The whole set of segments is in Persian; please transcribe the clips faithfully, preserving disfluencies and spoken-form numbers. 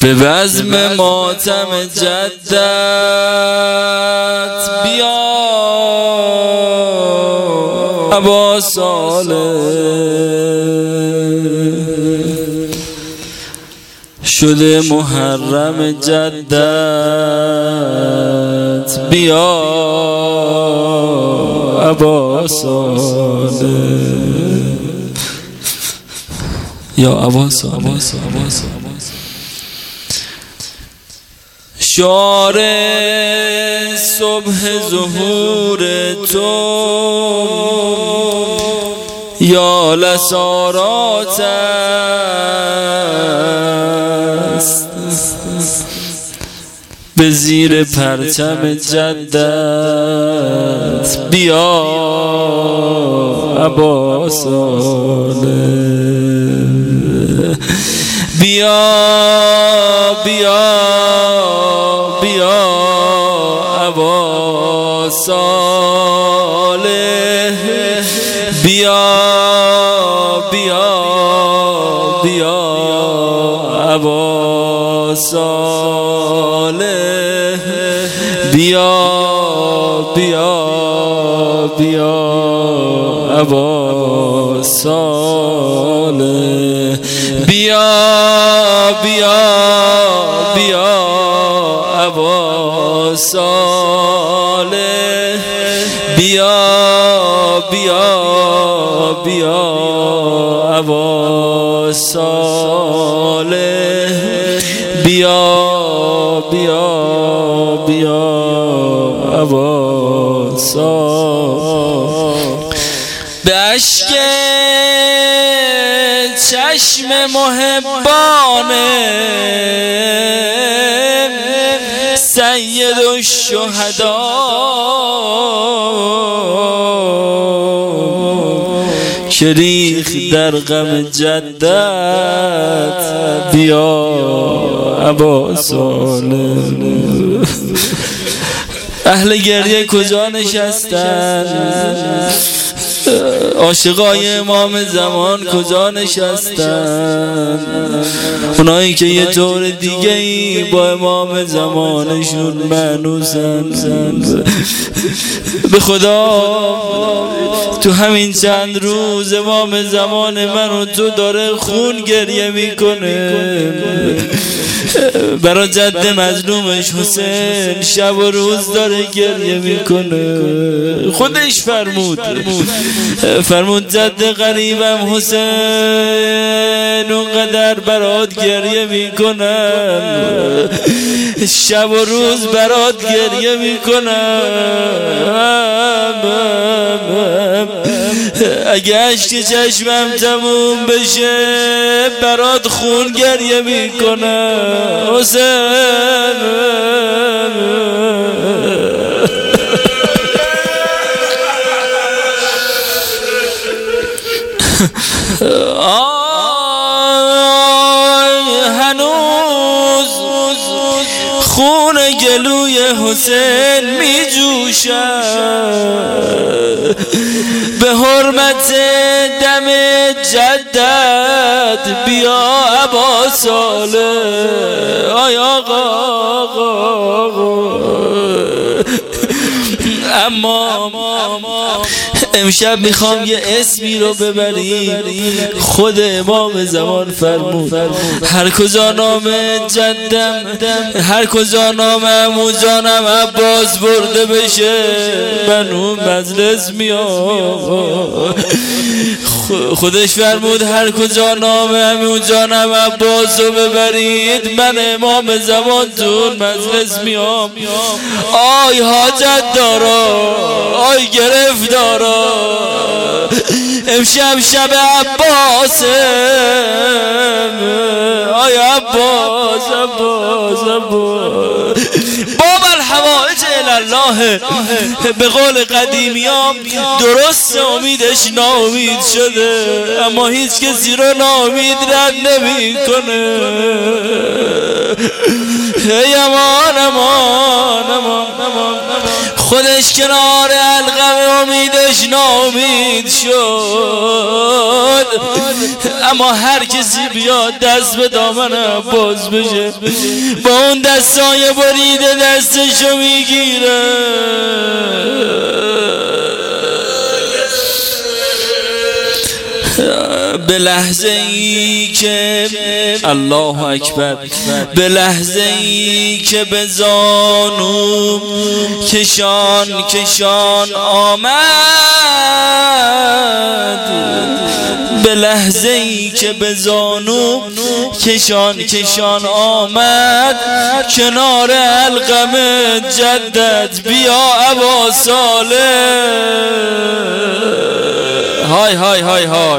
به بزم ماتم جدت بیا ابا صالح، شده محرم جدت بیا ابا صالح، یا ابا صالح. شعار صبح ظهور تو یا لسارات است، به زیر پرچم جدت بیا ابا صالح، بیا بیا بیا ابا صالح، بیا بیا بیا ابا صالح، بیا بیا بیا ابا صالح، بیا بیا بیا ابا صالح، بیا بیا بیا ابا صالح، بیا بیا بیا ابا صالح. به اشک چشم محبان سید الشهدا که ریخ در غم جدت بیا ابا صالح. اهل گریه کجا نشستن؟ عاشقای امام زمان کجا نشستن؟ اونایی که یه طور دیگه ای با امام زمانشون معنوسن. به خدا تو همین چند روز امام زمان من و تو داره خون گریه میکنه برای جد مظلومش حسین، شب و روز داره گریه میکنه. خودش فرمود فرمود جد غریبم حسین اونقدر برات گریه میکنم، شب و روز برات گریه میکنم، اگه عشق چشمم تموم بشه برات خون گریه میکنم حسین. هنوز خون گلوی حسین می جوشد به حرمت دم جدت بیا ابا صالح. آی آقا اما امشب میخوام یه اسمی رو ببری. خود امام زمان فرمود هر کجا نام جدم، هر کجا نام عمو جانم عباس برده بشه من اون مجلس میام. خودش فرمود هر کجا نام عمو جانم عباس رو ببرید من امام زمان تو اون مجلس میام. آی حاجت دارا، آی گرفتارا، امشب شب عباسه. آی عباس عباس عباس باب الحوائج الله. به قول قدیمیام درست امیدش ناامید شده اما هیچ کسی رو ناامید رد نمی کنه. ای امان امان امان امان خودش کنار القم امیدش نامید شد، اما هر کسی بیاد دست به دامن عباس بشه با اون دستای بریده دستشو میگیره. به لحظه ای که الله اکبر، به لحظه ای که به زانو کشان کشان آمد، به لحظه ای که به زانو کشان کشان آمد، کنار القم جدت بیا ابا صالح. های های های های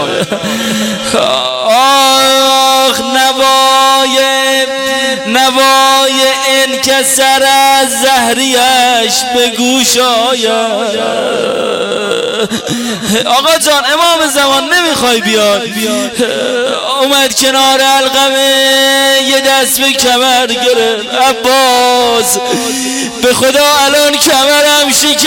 آخ نوای نوای انکسر از زهریش به گوش آید. آقا جان امام زمان نمیخوای بیاد؟ اومد کنار القمه یه دست به کمر گرفت. عباس به خدا الان کمرم شکست،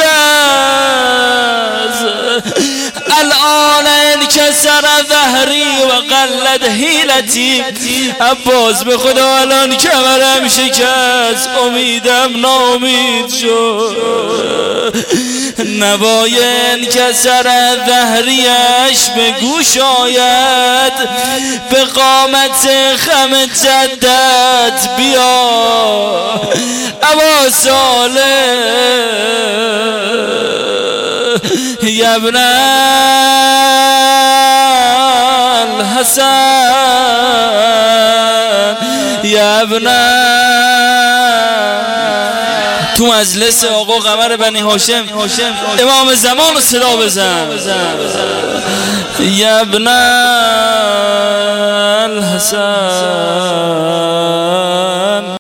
الان انکسر ظهری و قلت حیلتی. عباس به خدا الان کمرم شکست، امیدم نامید شد. نوای انکسر ظهریش به گوش آید، به قامت خم جدت بیا ابا صالح. یا ابن الحسن یا ابن تو مجلس آقا قمر بنی هاشم امام زمان رو صدا بزن. یا ابن الحسن